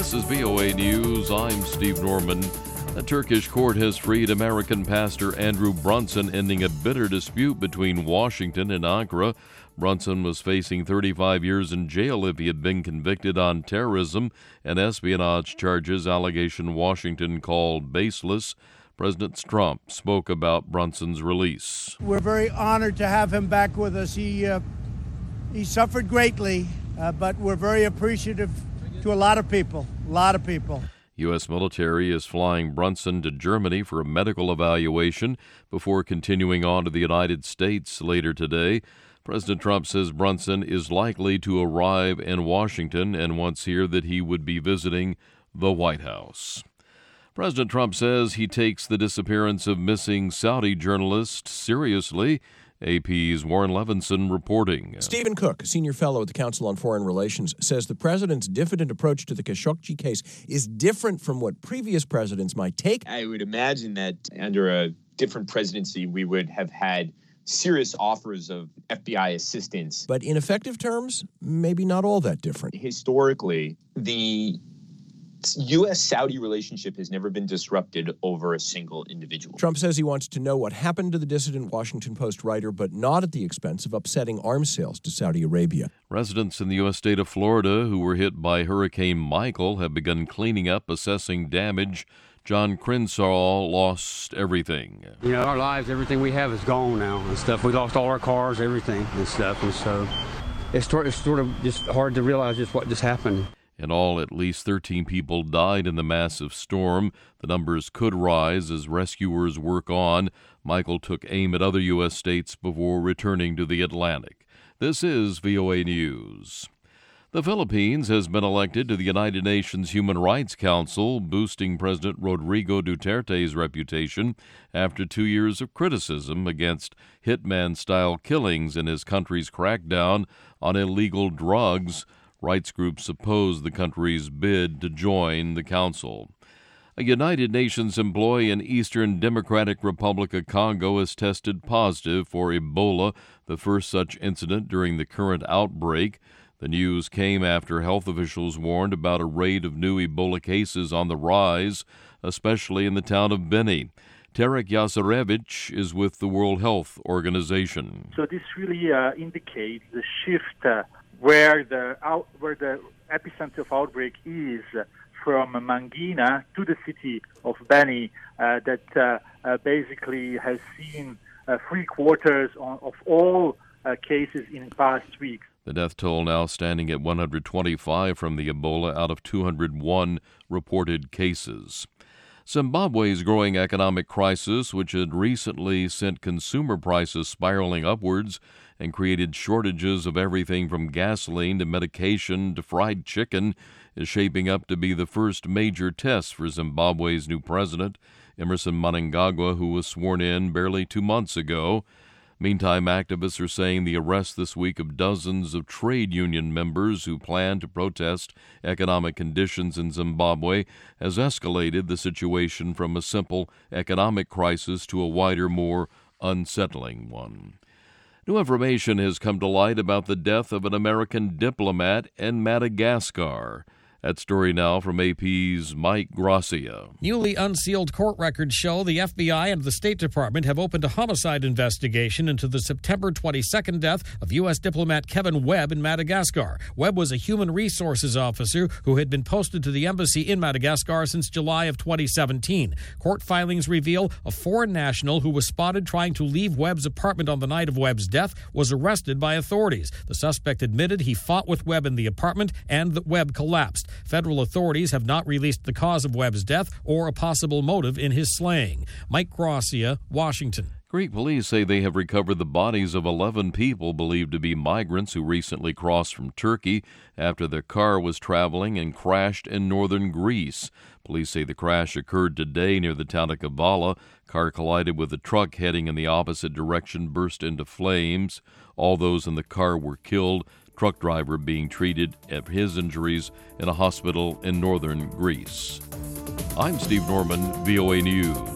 This is VOA News. I'm Steve Norman. A Turkish court has freed American pastor Andrew Brunson, ending a bitter dispute between Washington and Ankara. Brunson was facing 35 years in jail if he had been convicted on terrorism and espionage charges, allegation Washington called baseless. President Trump spoke about Brunson's release. We're very honored to have him back with us. He suffered greatly, but we're very appreciative to a lot of people. U.S. military is flying Brunson to Germany for a medical evaluation before continuing on to the United States later today. President Trump says Brunson is likely to arrive in Washington and once here that he would be visiting the White House. President Trump says he takes the disappearance of missing Saudi journalists seriously. AP's Warren Levinson reporting. Stephen Cook, senior fellow at the Council on Foreign Relations, says the president's diffident approach to the Khashoggi case is different from what previous presidents might take. I would imagine that under a different presidency, we would have had serious offers of FBI assistance. But in effective terms, maybe not all that different. Historically, the U.S.-Saudi relationship has never been disrupted over a single individual. Trump says he wants to know what happened to the dissident Washington Post writer, but not at the expense of upsetting arms sales to Saudi Arabia. Residents in the U.S. state of Florida who were hit by Hurricane Michael have begun cleaning up, assessing damage. John Crenshaw lost everything. You know, our lives, everything we have is gone now and stuff. We lost all our cars, everything and stuff. And so it's sort of just hard to realize just what just happened. In all, at least 13 people died in the massive storm. The numbers could rise as rescuers work on. Michael took aim at other U.S. states before returning to the Atlantic. This is VOA News. The Philippines has been elected to the United Nations Human Rights Council, boosting President Rodrigo Duterte's reputation after 2 years of criticism against hitman-style killings in his country's crackdown on illegal drugs. Rights groups oppose the country's bid to join the council. A United Nations employee in Eastern Democratic Republic of Congo has tested positive for Ebola, the first such incident during the current outbreak. The news came after health officials warned about a rate of new Ebola cases on the rise, especially in the town of Beni. Tarek Yasarevich is with the World Health Organization. So this really indicates the shift where the epicenter of outbreak is from Mangina to the city of Beni, that basically has seen 3/4 of all cases in past weeks. The death toll now standing at 125 from the Ebola out of 201 reported cases. Zimbabwe's growing economic crisis, which had recently sent consumer prices spiraling upwards and created shortages of everything from gasoline to medication to fried chicken, is shaping up to be the first major test for Zimbabwe's new president, Emmerson Mnangagwa, who was sworn in barely 2 months ago. Meantime, activists are saying the arrest this week of dozens of trade union members who plan to protest economic conditions in Zimbabwe has escalated the situation from a simple economic crisis to a wider, more unsettling one. New information has come to light about the death of an American diplomat in Madagascar. That story now from AP's Mike Gracia. Newly unsealed court records show the FBI and the State Department have opened a homicide investigation into the September 22nd death of U.S. diplomat Kevin Webb in Madagascar. Webb was a human resources officer who had been posted to the embassy in Madagascar since July of 2017. Court filings reveal a foreign national who was spotted trying to leave Webb's apartment on the night of Webb's death was arrested by authorities. The suspect admitted he fought with Webb in the apartment and that Webb collapsed. Federal authorities have not released the cause of Webb's death or a possible motive in his slaying. Mike Gracia, Washington. Greek police say they have recovered the bodies of 11 people believed to be migrants who recently crossed from Turkey after their car was traveling and crashed in northern Greece. Police say the crash occurred today near the town of Kavala. Car collided with a truck heading in the opposite direction, burst into flames. All those in the car were killed. Truck driver being treated of his injuries in a hospital in northern Greece. I'm Steve Norman, VOA News.